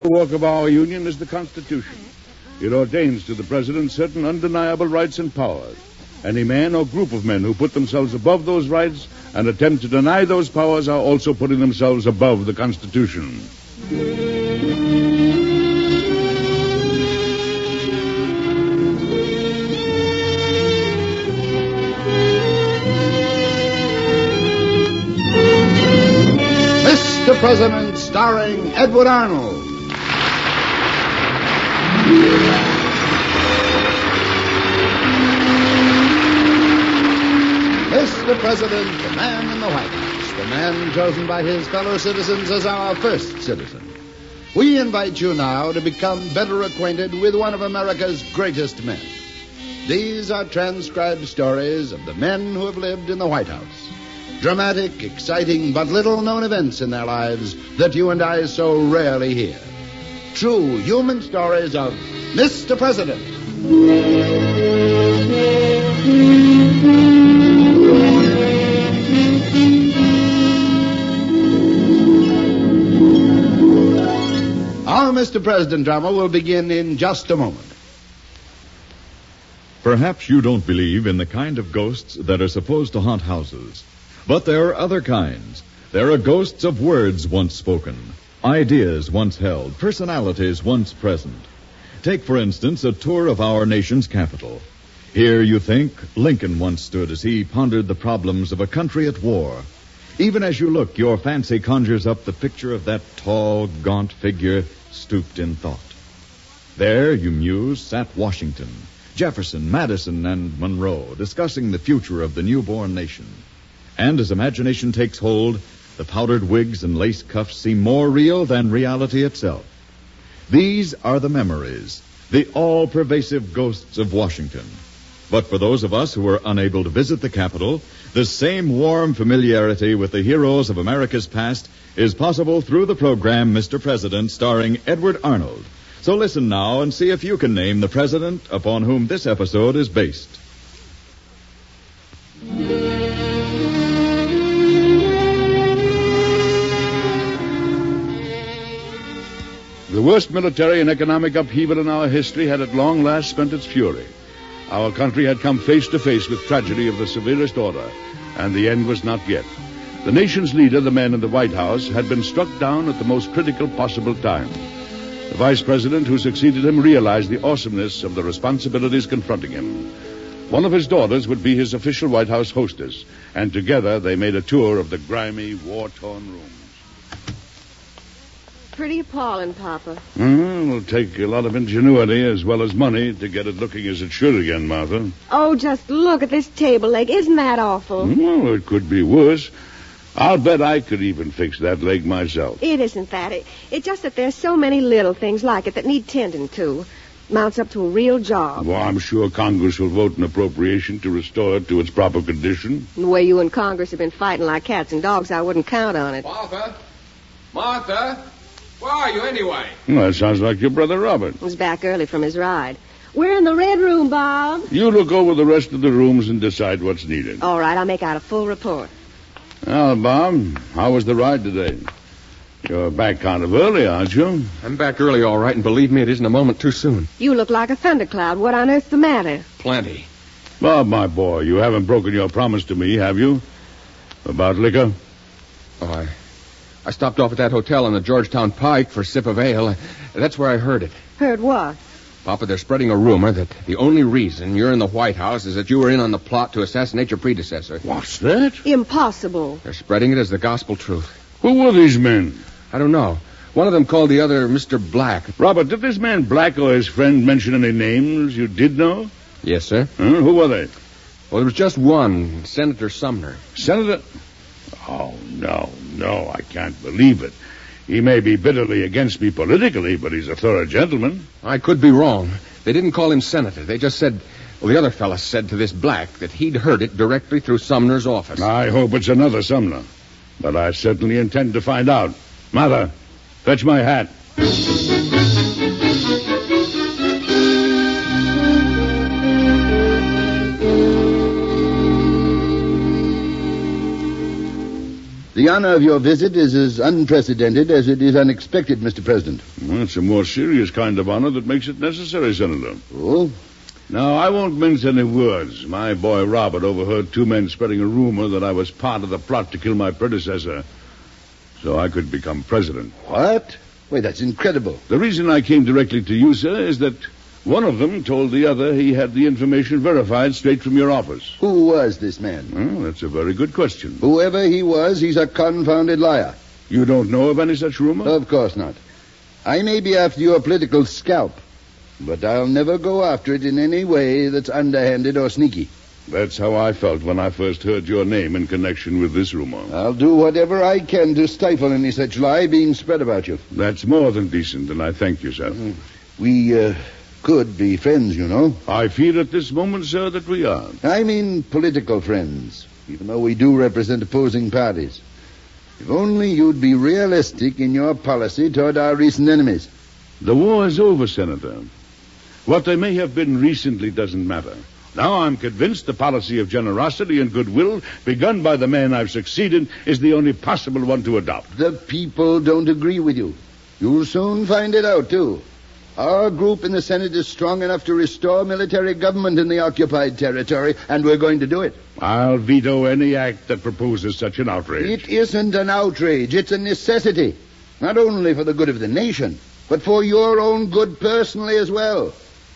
bulwark of our Union is the Constitution. It ordains to the President certain undeniable rights and powers. Any man or group of men who put themselves above those rights and attempt to deny those powers are also putting themselves above the Constitution. Mr. President, starring Edward Arnold. Mr. President, the man in the White House, the man chosen by his fellow citizens as our first citizen. We invite you now to become better acquainted with one of America's greatest men. These are transcribed stories of the men who have lived in the White House. Dramatic, exciting, but little-known events in their lives that you and I so rarely hear. True human stories of Mr. President. Our Mr. President drama will begin in just a moment. Perhaps you don't believe in the kind of ghosts that are supposed to haunt houses. But there are other kinds. There are ghosts of words once spoken, ideas once held, personalities once present. Take, for instance, a tour of our nation's capital. Here, you think, Lincoln once stood as he pondered the problems of a country at war. Even as you look, your fancy conjures up the picture of that tall, gaunt figure stooped in thought. There, you muse, sat Washington, Jefferson, Madison, and Monroe, discussing the future of the newborn nation. And as imagination takes hold, the powdered wigs and lace cuffs seem more real than reality itself. These are the memories, the all-pervasive ghosts of Washington. But for those of us who were unable to visit the Capitol, the same warm familiarity with the heroes of America's past is possible through the program Mr. President, starring Edward Arnold. So listen now and see if you can name the president upon whom this episode is based. The worst military and economic upheaval in our history had at long last spent its fury. Our country had come face to face with tragedy of the severest order, and the end was not yet. The nation's leader, the man in the White House, had been struck down at the most critical possible time. The vice president who succeeded him realized the awesomeness of the responsibilities confronting him. One of his daughters would be his official White House hostess, and together they made a tour of the grimy, war-torn rooms. Pretty appalling, Papa. It'll take a lot of ingenuity as well as money to get it looking as it should again, Martha. Oh, just look at this table leg. Isn't that awful? Well, it could be worse. I'll bet I could even fix that leg myself. It isn't that. It's just that there's so many little things like it that need tending to. Mounts up to a real job. Well, I'm sure Congress will vote an appropriation to restore it to its proper condition. The way you and Congress have been fighting like cats and dogs, I wouldn't count on it. Martha? Where are you anyway? Well, that sounds like your brother Robert. He's back early from his ride. We're in the red room, Bob. You look over the rest of the rooms and decide what's needed. All right, I'll make out a full report. Well, Bob, how was the ride today? You're back kind of early, aren't you? I'm back early, all right, and believe me, it isn't a moment too soon. You look like a thundercloud. What on earth's the matter? Plenty. Bob, my boy, you haven't broken your promise to me, have you? About liquor? Oh, I stopped off at that hotel on the Georgetown Pike for a sip of ale. That's where I heard it. Heard what? Papa, they're spreading a rumor that the only reason you're in the White House is that you were in on the plot to assassinate your predecessor. What's that? Impossible. They're spreading it as the gospel truth. Who were these men? I don't know. One of them called the other Mr. Black. Robert, did this man Black or his friend mention any names you did know? Yes, sir. Who were they? Well, there was just one, Senator Sumner. Senator? Oh, no, I can't believe it. He may be bitterly against me politically, but he's a thorough gentleman. I could be wrong. They didn't call him senator. They just said, well, the other fella said to this Black that he'd heard it directly through Sumner's office. I hope it's another Sumner. But I certainly intend to find out. Martha, fetch my hat. The honor of your visit is as unprecedented as it is unexpected, Mr. President. Well, it's a more serious kind of honor that makes it necessary, Senator. Oh? Now, I won't mince any words. My boy Robert overheard two men spreading a rumor that I was part of the plot to kill my predecessor so I could become president. What? Wait, that's incredible. The reason I came directly to you, sir, is that one of them told the other he had the information verified straight from your office. Who was this man? Well, that's a very good question. Whoever he was, he's a confounded liar. You don't know of any such rumor? Of course not. I may be after your political scalp, but I'll never go after it in any way that's underhanded or sneaky. That's how I felt when I first heard your name in connection with this rumor. I'll do whatever I can to stifle any such lie being spread about you. That's more than decent, and I thank you, sir. We could be friends, you know. I feel at this moment, sir, that we are. I mean political friends, even though we do represent opposing parties. If only you'd be realistic in your policy toward our recent enemies. The war is over, Senator. What they may have been recently doesn't matter. Now I'm convinced the policy of generosity and goodwill begun by the man I've succeeded is the only possible one to adopt. The people don't agree with you. You'll soon find it out, too. Our group in the Senate is strong enough to restore military government in the occupied territory, and we're going to do it. I'll veto any act that proposes such an outrage. It isn't an outrage. It's a necessity. Not only for the good of the nation, but for your own good personally as well.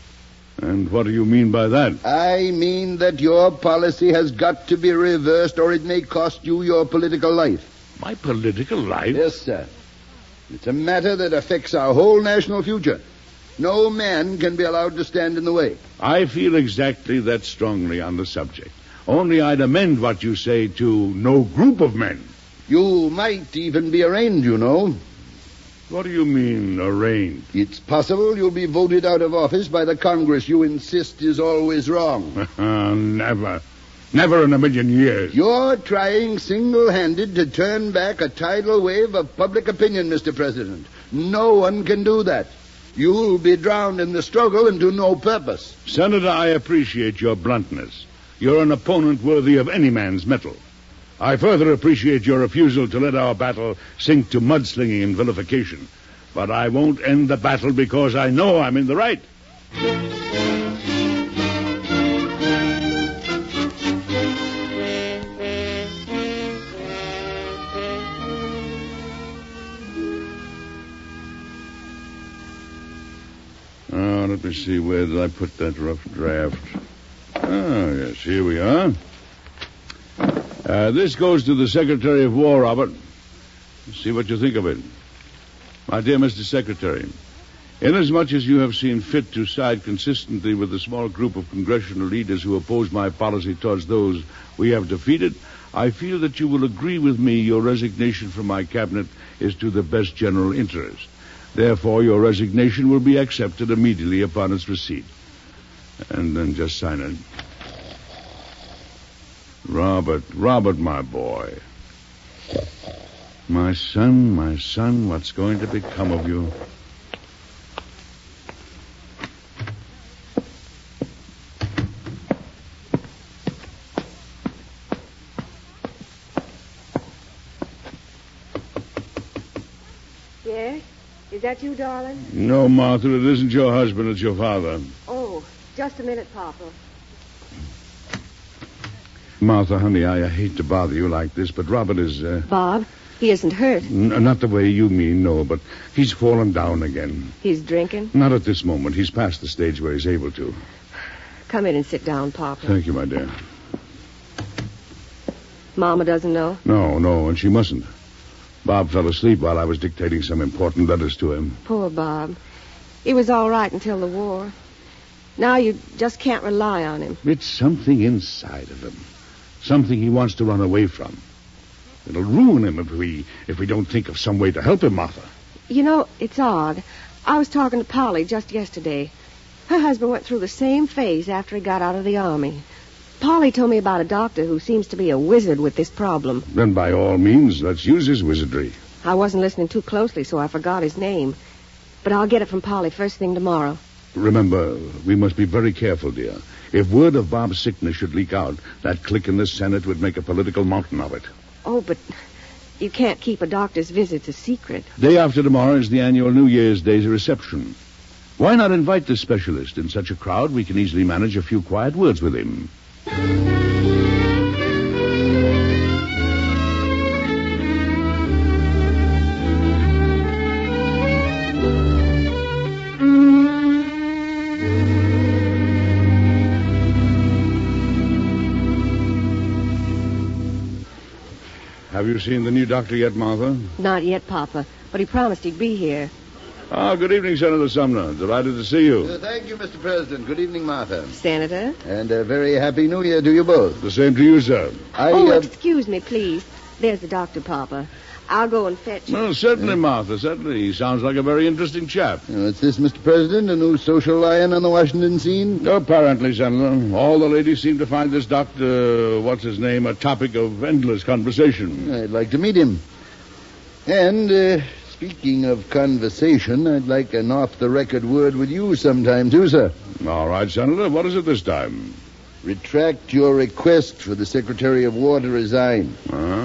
And what do you mean by that? I mean that your policy has got to be reversed, or it may cost you your political life. My political life? Yes, sir. It's a matter that affects our whole national future. No man can be allowed to stand in the way. I feel exactly that strongly on the subject. Only I'd amend what you say to no group of men. You might even be arraigned, you know. What do you mean, arraigned? It's possible you'll be voted out of office by the Congress you insist is always wrong. Never. Never in a million years. You're trying single-handed to turn back a tidal wave of public opinion, Mr. President. No one can do that. You'll be drowned in the struggle and to no purpose. Senator, I appreciate your bluntness. You're an opponent worthy of any man's mettle. I further appreciate your refusal to let our battle sink to mudslinging and vilification. But I won't end the battle because I know I'm in the right. Let me see, where did I put that rough draft? Oh, yes, here we are. This goes to the Secretary of War, Robert. See what you think of it. My dear Mr. Secretary, inasmuch as you have seen fit to side consistently with the small group of congressional leaders who oppose my policy towards those we have defeated, I feel that you will agree with me your resignation from my cabinet is to the best general interest. Therefore, your resignation will be accepted immediately upon its receipt. And then just sign it. Robert, my boy. My son, what's going to become of you? Yes? Is that you, darling? No, Martha, it isn't your husband, it's your father. Oh, just a minute, Papa. Martha, honey, I hate to bother you like this, but Robert is, Bob, he isn't hurt. Not the way you mean, no, but he's fallen down again. He's drinking? Not at this moment. He's past the stage where he's able to. Come in and sit down, Papa. Thank you, my dear. Mama doesn't know? No, and she mustn't. Bob fell asleep while I was dictating some important letters to him. Poor Bob. He was all right until the war. Now you just can't rely on him. It's something inside of him. Something he wants to run away from. It'll ruin him if we don't think of some way to help him, Martha. You know, it's odd. I was talking to Polly just yesterday. Her husband went through the same phase after he got out of the Army. Polly told me about a doctor who seems to be a wizard with this problem. Then by all means, let's use his wizardry. I wasn't listening too closely, so I forgot his name. But I'll get it from Polly first thing tomorrow. Remember, we must be very careful, dear. If word of Bob's sickness should leak out, that clique in the Senate would make a political mountain of it. Oh, but You can't keep a doctor's visits a secret. Day after tomorrow is the annual New Year's Day reception. Why not invite the specialist? In such a crowd, we can easily manage a few quiet words with him. Have you seen the new doctor yet, Martha? Not yet, Papa, but he promised he'd be here. Good evening, Senator Sumner. Delighted to see you. Thank you, Mr. President. Good evening, Martha. Senator? And a very happy New Year to you both. The same to you, sir. Excuse me, please. There's the doctor, Papa. I'll go and fetch him. Well, certainly, Martha, certainly. He sounds like a very interesting chap. It's this, Mr. President, a new social lion on the Washington scene? Apparently, Senator. All the ladies seem to find this Dr. a topic of endless conversation. I'd like to meet him. And, speaking of conversation, I'd like an off-the-record word with you sometime, too, sir. All right, Senator. What is it this time? Retract your request for the Secretary of War to resign.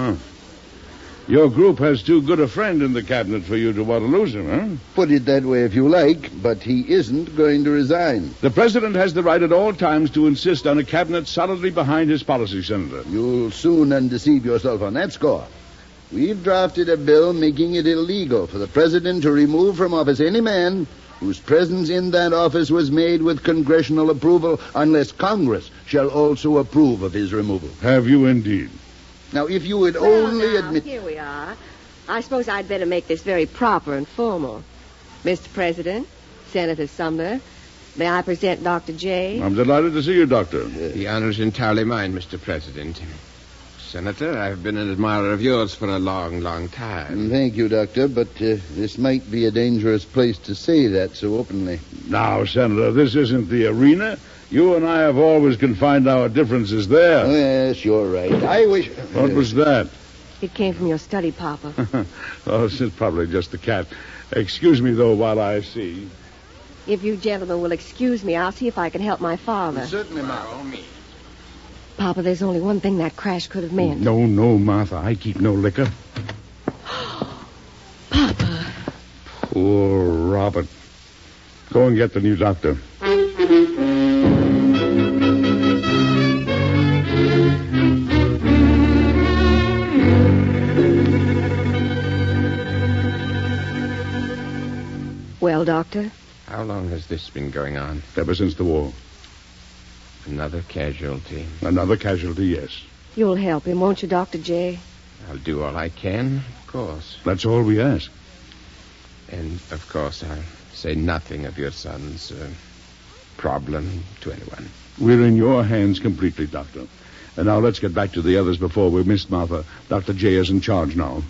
Your group has too good a friend in the cabinet for you to want to lose him, huh? Put it that way if you like, but he isn't going to resign. The president has the right at all times to insist on a cabinet solidly behind his policy, Senator. You'll soon undeceive yourself on that score. We've drafted a bill making it illegal for the president to remove from office any man whose presence in that office was made with congressional approval unless Congress shall also approve of his removal. Have you indeed? Now, if you would only now, admit... Here we are. I suppose I'd better make this very proper and formal. Mr. President, Senator Sumner, may I present Dr. J? I'm delighted to see you, Doctor. The honor's entirely mine, Mr. President. Senator, I've been an admirer of yours for a long, long time. Thank you, Doctor, but this might be a dangerous place to say that so openly. Now, Senator, this isn't the arena. You and I have always confined our differences there. Oh, yes, you're right. I wish... What was that? It came from your study, Papa. It's probably just the cat. Excuse me, though, while I see. If you gentlemen will excuse me, I'll see if I can help my father. Certainly, Martha. Papa, there's only one thing that crash could have meant. No, Martha. I keep no liquor. Papa. Poor Robert. Go and get the new doctor. Well, Doctor? How long has this been going on? Ever since the war. Another casualty. Another casualty, yes. You'll help him, won't you, Dr. J? I'll do all I can, of course. That's all we ask. And, of course, I'll say nothing of your son's problem to anyone. We're in your hands completely, Doctor. And now let's get back to the others before we're missed, Martha. Dr. J is in charge now.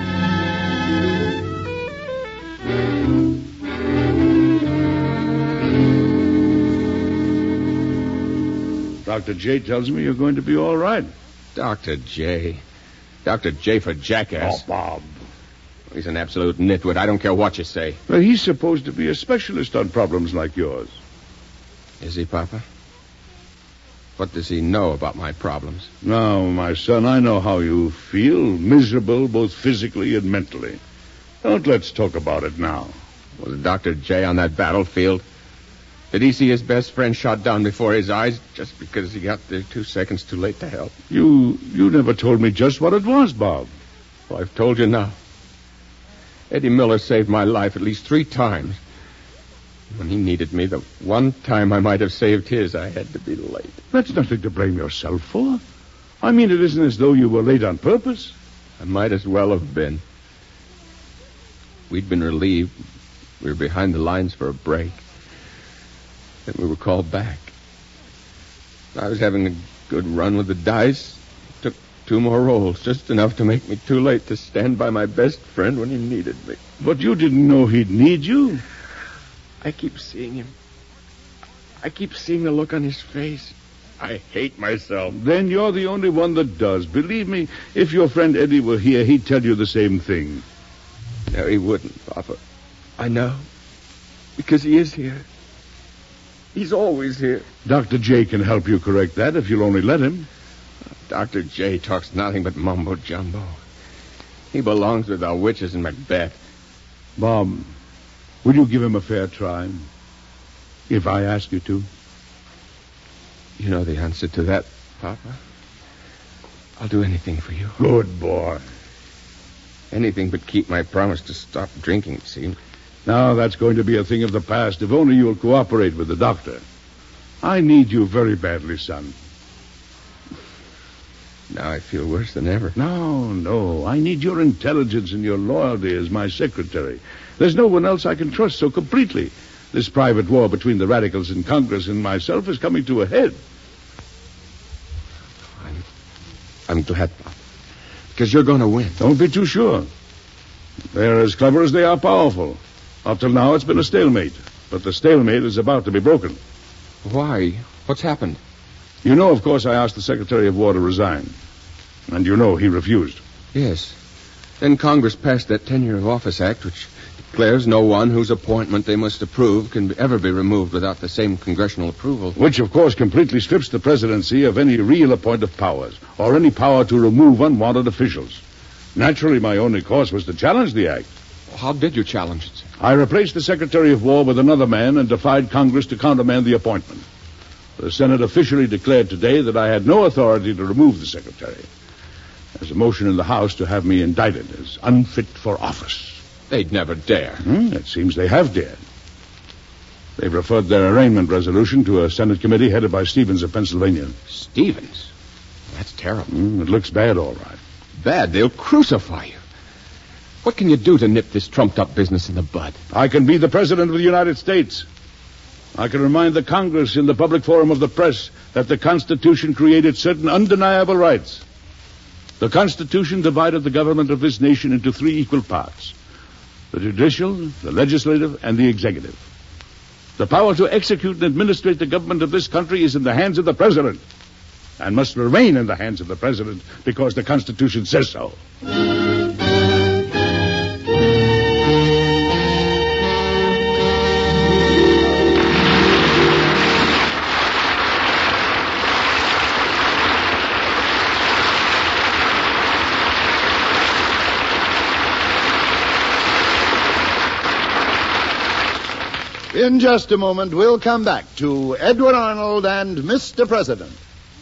Dr. J tells me you're going to be all right. Dr. J. Dr. J for jackass. Oh, Bob. He's an absolute nitwit. I don't care what you say. Well, he's supposed to be a specialist on problems like yours. Is he, Papa? What does he know about my problems? Now, my son, I know how you feel, miserable both physically and mentally. Let's talk about it now. Was Dr. J on that battlefield? Did he see his best friend shot down before his eyes just because he got there 2 seconds too late to help? You never told me just what it was, Bob. Well, I've told you now. Eddie Miller saved my life at least 3 times. When he needed me, the one time I might have saved his, I had to be late. That's nothing to blame yourself for. I mean, it isn't as though you were late on purpose. I might as well have been. We'd been relieved. We were behind the lines for a break. Then we were called back. I was having a good run with the dice. Took 2 more rolls, just enough to make me too late to stand by my best friend when he needed me. But you didn't know he'd need you. I keep seeing him. I keep seeing the look on his face. I hate myself. Then you're the only one that does. Believe me, if your friend Eddie were here, he'd tell you the same thing. No, he wouldn't, Papa. I know. Because he is here. He's always here. Dr. J can help you correct that if you'll only let him. Dr. J talks nothing but mumbo-jumbo. He belongs with the witches in Macbeth. Bob, will you give him a fair try? If I ask you to? You know the answer to that, Papa. I'll do anything for you. Good boy. Anything but keep my promise to stop drinking, it seems. Now that's going to be a thing of the past if only you'll cooperate with the doctor. I need you very badly, son. Now I feel worse than ever. No. I need your intelligence and your loyalty as my secretary. There's no one else I can trust so completely. This private war between the radicals in Congress and myself is coming to a head. I'm glad, Pop. Because you're going to win. Don't be too sure. They're as clever as they are powerful. Up till now, it's been a stalemate. But the stalemate is about to be broken. Why? What's happened? You know, of course, I asked the Secretary of War to resign. And you know he refused. Yes. Then Congress passed that Tenure of Office Act, which declares no one whose appointment they must approve can ever be removed without the same congressional approval. Which, of course, completely strips the presidency of any real appointive powers, or any power to remove unwanted officials. Naturally, my only course was to challenge the act. How did you challenge it, sir? I replaced the Secretary of War with another man and defied Congress to countermand the appointment. The Senate officially declared today that I had no authority to remove the Secretary. There's a motion in the House to have me indicted as unfit for office. They'd never dare. It seems they have dared. They've referred their arraignment resolution to a Senate committee headed by Stevens of Pennsylvania. Stevens? That's terrible. It looks bad, all right. Bad? They'll crucify you. What can you do to nip this trumped-up business in the bud? I can be the President of the United States. I can remind the Congress in the public forum of the press that the Constitution created certain undeniable rights. The Constitution divided the government of this nation into 3 equal parts: the judicial, the legislative, and the executive. The power to execute and administrate the government of this country is in the hands of the President, and must remain in the hands of the President because the Constitution says so. In just a moment, we'll come back to Edward Arnold and Mr. President.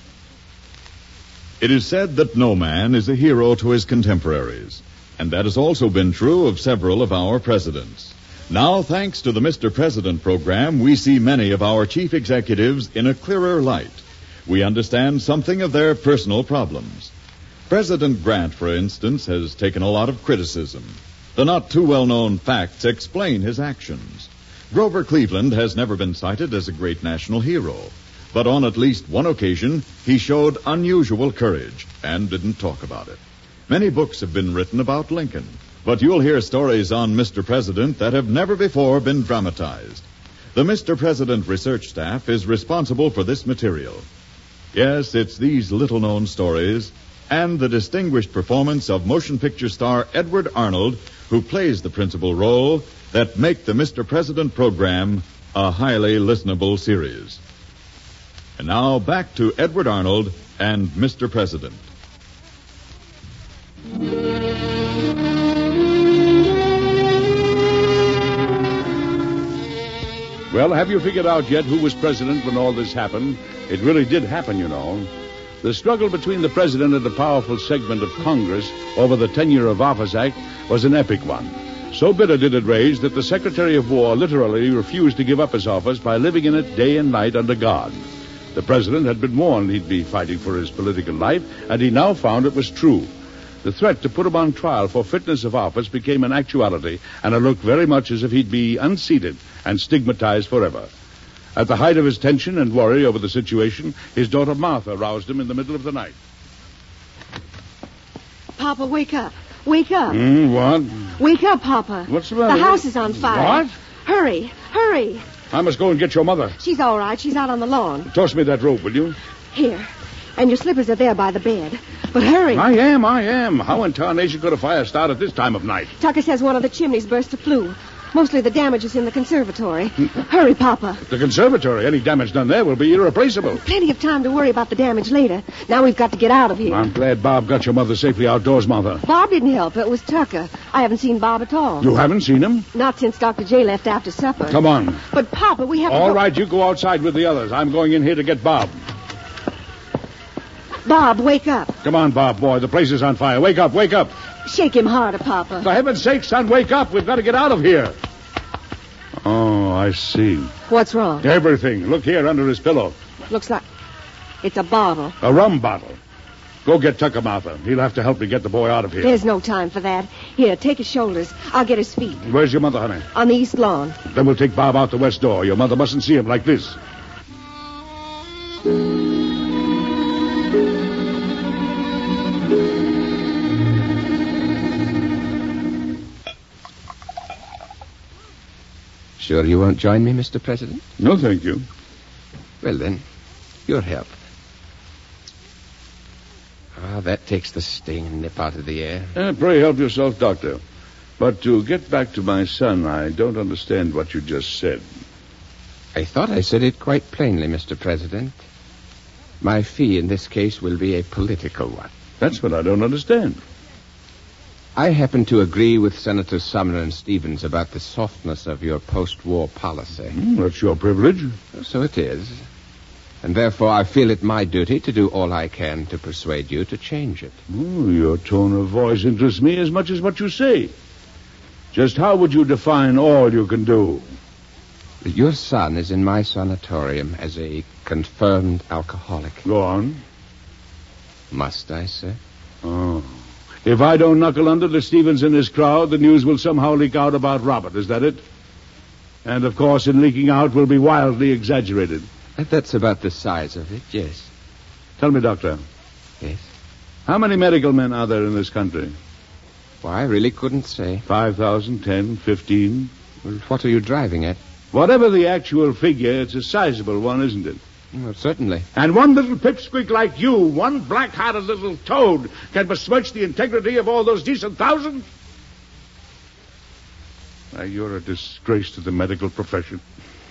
It is said that no man is a hero to his contemporaries, and that has also been true of several of our presidents. Now, thanks to the Mr. President program, we see many of our chief executives in a clearer light. We understand something of their personal problems. President Grant, for instance, has taken a lot of criticism. The not too well-known facts explain his actions. Grover Cleveland has never been cited as a great national hero, but on at least one occasion, he showed unusual courage and didn't talk about it. Many books have been written about Lincoln, but you'll hear stories on Mr. President that have never before been dramatized. The Mr. President research staff is responsible for this material. Yes, it's these little-known stories and the distinguished performance of motion picture star Edward Arnold, who plays the principal role, that make the Mr. President program a highly listenable series. And now back to Edward Arnold and Mr. President. Well, have you figured out yet who was president when all this happened? It really did happen, you know. The struggle between the president and a powerful segment of Congress over the Tenure of Office Act was an epic one. So bitter did it rage that the Secretary of War literally refused to give up his office by living in it day and night under guard. The president had been warned he'd be fighting for his political life, and he now found it was true. The threat to put him on trial for fitness of office became an actuality, and it looked very much as if he'd be unseated and stigmatized forever. At the height of his tension and worry over the situation, his daughter Martha roused him in the middle of the night. Papa, wake up. Wake up. What? Wake up, Papa. What's the matter? The house is on fire. What? Hurry, hurry. I must go and get your mother. She's all right. She's out on the lawn. Toss me that robe, will you? Here. And your slippers are there by the bed. But hurry. I am. How in tarnation could a fire start at this time of night? Tucker says one of the chimneys burst a flue. Mostly the damage is in the conservatory. Hurry, Papa. The conservatory, any damage done there will be irreplaceable. Plenty of time to worry about the damage later. Now we've got to get out of here. I'm glad Bob got your mother safely outdoors, Martha. Bob didn't help. It was Tucker. I haven't seen Bob at all. You haven't seen him? Not since Dr. J left after supper. Come on. But, Papa, we have to All go... right, you go outside with the others. I'm going in here to get Bob. Bob, wake up. Come on, Bob, boy. The place is on fire. Wake up, wake up. Shake him harder, Papa. For heaven's sake, son, wake up. We've got to get out of here. Oh, I see. What's wrong? Everything. Look here under his pillow. Looks like it's a bottle. A rum bottle. Go get Tucker, Martha. He'll have to help me get the boy out of here. There's no time for that. Here, take his shoulders. I'll get his feet. Where's your mother, honey? On the east lawn. Then we'll take Bob out the west door. Your mother mustn't see him like this. Sure you won't join me, Mr. President? No, thank you. Well, then, your health. Ah, that takes the sting and nip out of the air. Pray help yourself, Doctor. But to get back to my son, I don't understand what you just said. I thought I said it quite plainly, Mr. President. My fee in this case will be a political one. That's what I don't understand. I happen to agree with Senators Sumner and Stevens about the softness of your post-war policy. That's your privilege. So it is. And therefore I feel it my duty to do all I can to persuade you to change it. Your tone of voice interests me as much as what you say. Just how would you define all you can do? Your son is in my sanatorium as a confirmed alcoholic. Go on. Must I, sir? Oh. If I don't knuckle under to Stevens and his crowd, the news will somehow leak out about Robert. Is that it? And, of course, in leaking out will be wildly exaggerated. That's about the size of it, yes. Tell me, Doctor. Yes? How many medical men are there in this country? Well, I really couldn't say. 5,000, 10, 15? Well, what are you driving at? Whatever the actual figure, it's a sizable one, isn't it? Well, certainly. And one little pipsqueak like you, one black-hearted little toad, can besmirch the integrity of all those decent thousands? Why, you're a disgrace to the medical profession.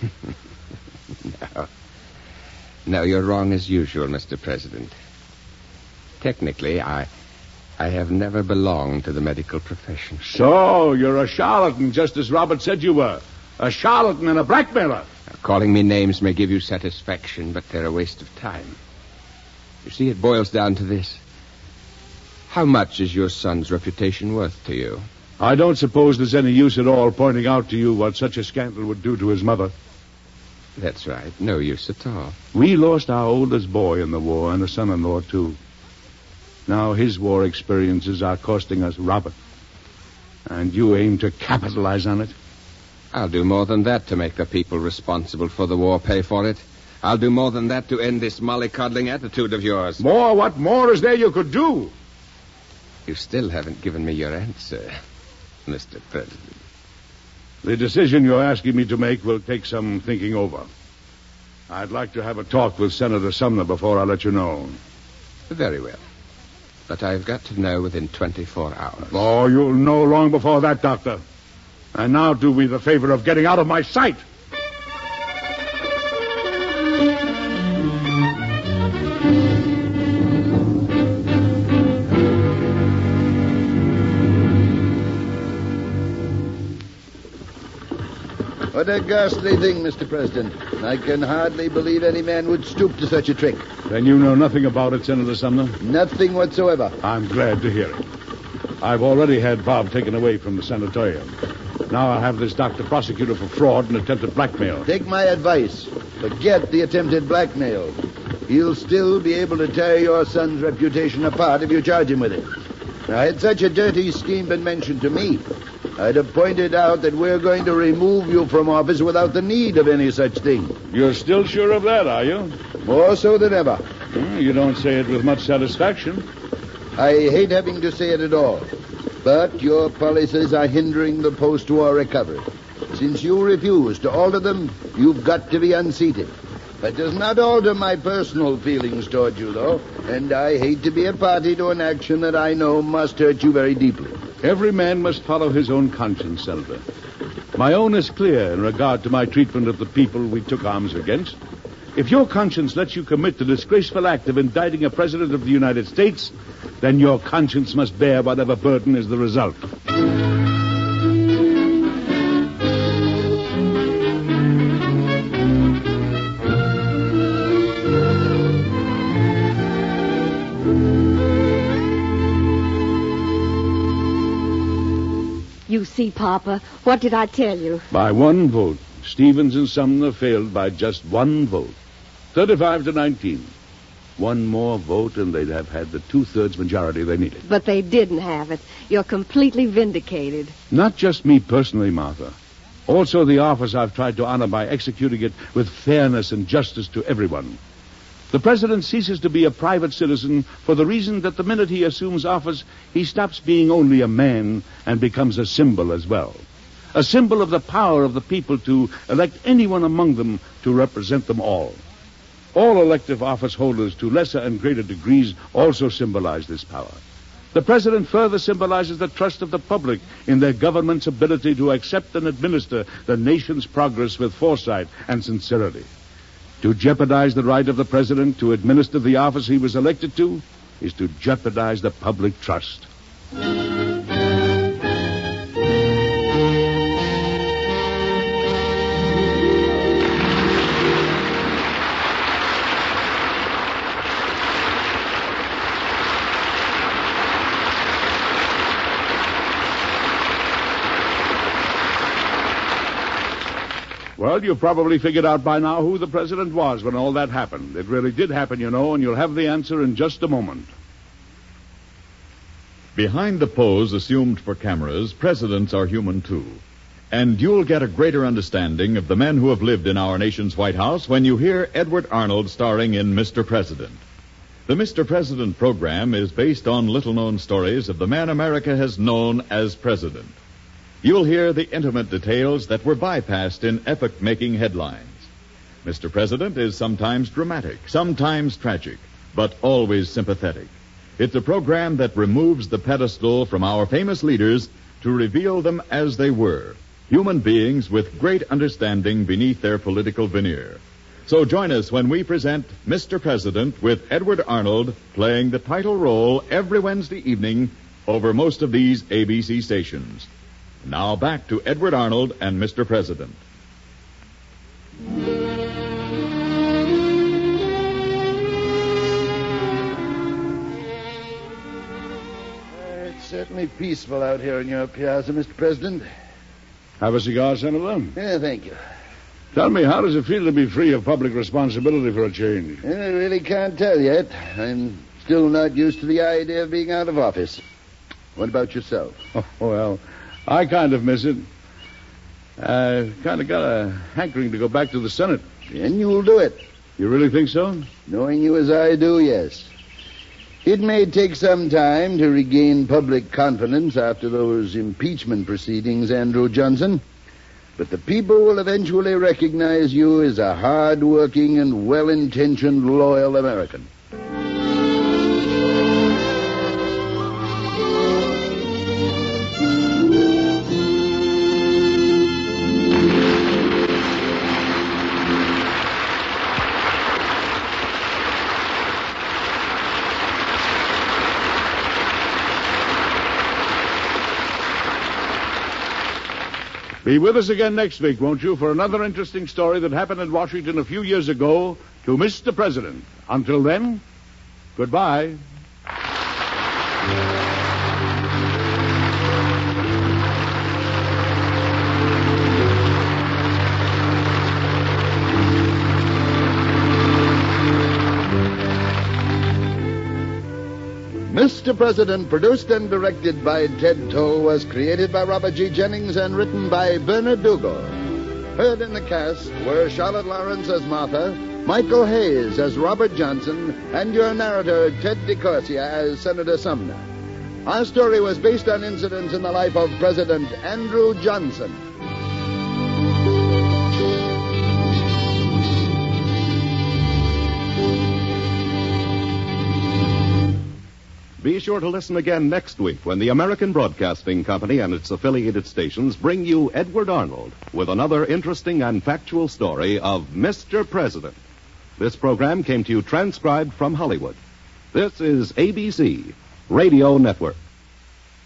No, you're wrong as usual, Mr. President. Technically, I have never belonged to the medical profession. So, you're a charlatan, just as Robert said you were. A charlatan and a blackmailer. Calling me names may give you satisfaction, but they're a waste of time. You see, it boils down to this. How much is your son's reputation worth to you? I don't suppose there's any use at all pointing out to you what such a scandal would do to his mother. That's right. No use at all. We lost our oldest boy in the war, and a son-in-law, too. Now his war experiences are costing us Robert. And you aim to capitalize on it? I'll do more than that to make the people responsible for the war pay for it. I'll do more than that to end this mollycoddling attitude of yours. More? What more is there you could do? You still haven't given me your answer, Mr. President. The decision you're asking me to make will take some thinking over. I'd like to have a talk with Senator Sumner before I let you know. Very well. But I've got to know within 24 hours. Oh, you'll know long before that, Doctor. And now do me the favor of getting out of my sight. What a ghastly thing, Mr. President. I can hardly believe any man would stoop to such a trick. Then you know nothing about it, Senator Sumner? Nothing whatsoever. I'm glad to hear it. I've already had Bob taken away from the sanatorium. Now I'll have this doctor prosecuted for fraud and attempted blackmail. Take my advice. Forget the attempted blackmail. He'll still be able to tear your son's reputation apart if you charge him with it. Now, had such a dirty scheme been mentioned to me, I'd have pointed out that we're going to remove you from office without the need of any such thing. You're still sure of that, are you? More so than ever. You don't say it with much satisfaction. I hate having to say it at all. But your policies are hindering the post-war recovery. Since you refuse to alter them, you've got to be unseated. That does not alter my personal feelings toward you, though, and I hate to be a party to an action that I know must hurt you very deeply. Every man must follow his own conscience, Senator. My own is clear in regard to my treatment of the people we took arms against. If your conscience lets you commit the disgraceful act of indicting a president of the United States, then your conscience must bear whatever burden is the result. You see, Papa, what did I tell you? By one vote, Stevens and Sumner failed by just one vote. 35-19. One more vote and they'd have had the 2/3 majority they needed. But they didn't have it. You're completely vindicated. Not just me personally, Martha. Also the office I've tried to honor by executing it with fairness and justice to everyone. The president ceases to be a private citizen for the reason that the minute he assumes office, he stops being only a man and becomes a symbol as well. A symbol of the power of the people to elect anyone among them to represent them all. All elective office holders to lesser and greater degrees also symbolize this power. The president further symbolizes the trust of the public in their government's ability to accept and administer the nation's progress with foresight and sincerity. To jeopardize the right of the president to administer the office he was elected to is to jeopardize the public trust. Well, you've probably figured out by now who the president was when all that happened. It really did happen, you know, and you'll have the answer in just a moment. Behind the pose assumed for cameras, presidents are human too. And you'll get a greater understanding of the men who have lived in our nation's White House when you hear Edward Arnold starring in Mr. President. The Mr. President program is based on little-known stories of the man America has known as president. You'll hear the intimate details that were bypassed in epoch-making headlines. Mr. President is sometimes dramatic, sometimes tragic, but always sympathetic. It's a program that removes the pedestal from our famous leaders to reveal them as they were, human beings with great understanding beneath their political veneer. So join us when we present Mr. President with Edward Arnold playing the title role every Wednesday evening over most of these ABC stations. Now back to Edward Arnold and Mr. President. It's certainly peaceful out here in your piazza, Mr. President. Have a cigar, Senator? Yeah, thank you. Tell me, how does it feel to be free of public responsibility for a change? I really can't tell yet. I'm still not used to the idea of being out of office. What about yourself? Oh, well, I kind of miss it. I kind of got a hankering to go back to the Senate. Then you'll do it. You really think so? Knowing you as I do, yes. It may take some time to regain public confidence after those impeachment proceedings, Andrew Johnson. But the people will eventually recognize you as a hard-working and well-intentioned, loyal American. Be with us again next week, won't you, for another interesting story that happened in Washington a few years ago to Mr. President. Until then, goodbye. Mr. President, produced and directed by Ted Toll, was created by Robert G. Jennings and written by Bernard Dougal. Heard in the cast were Charlotte Lawrence as Martha, Michael Hayes as Robert Johnson, and your narrator, Ted DeCorsia, as Senator Sumner. Our story was based on incidents in the life of President Andrew Johnson. be sure to listen again next week when the American Broadcasting Company and its affiliated stations bring you Edward Arnold with another interesting and factual story of Mr. President. This program came to you transcribed from Hollywood. This is ABC Radio Network.